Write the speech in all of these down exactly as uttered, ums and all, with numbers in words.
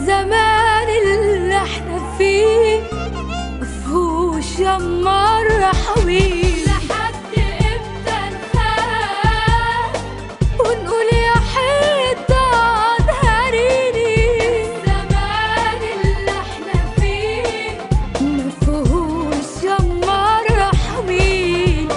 الزمان اللي احنا فيه مفهوش يما رحوي. لحد امتى نخاف ونقول يا حيطة دهريني؟ الزمان اللي احنا فيه مفهوش يما رحوي.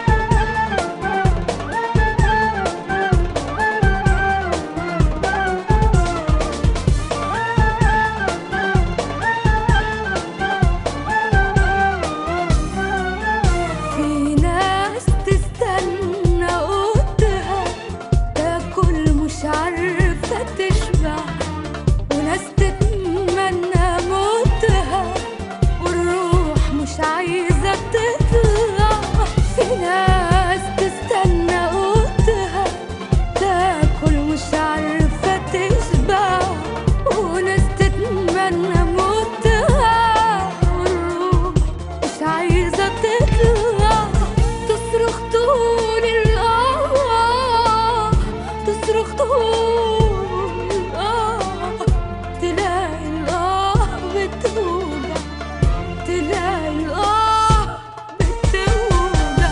مش عارفة تشبع وناس تتمنى موتها والروح مش عايزة تطلع. في ناس تستنى قوتها تاكل مش عارفة تشبع وناس تتمنى موتها والروح مش عايزة تطلع. تصرخ طول الأرواح تصرخ طول آه تلاقي الآه بتوجع تلاقي الآه بتوجع.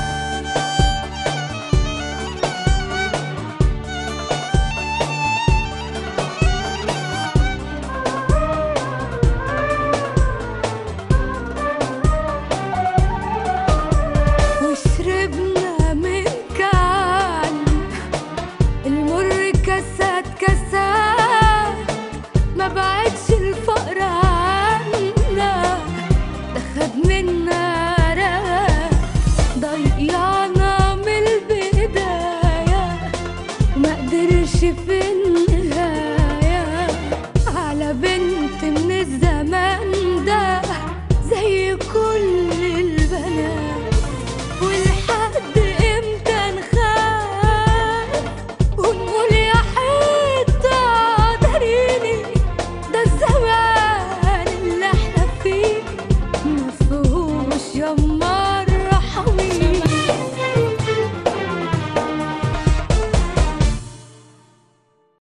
وشربنا من كان المر كاسات كاسات ما بعدش الفقر عنا ده خد منا راح ضيعنا من البداية وما قدرش في النهاية على بنت من الزمان ده زي كل البنات. ولحد امتى نخاف ونقول يا حيطة دهريني؟ ده الزمان اللي احنا فيه مفهوش يما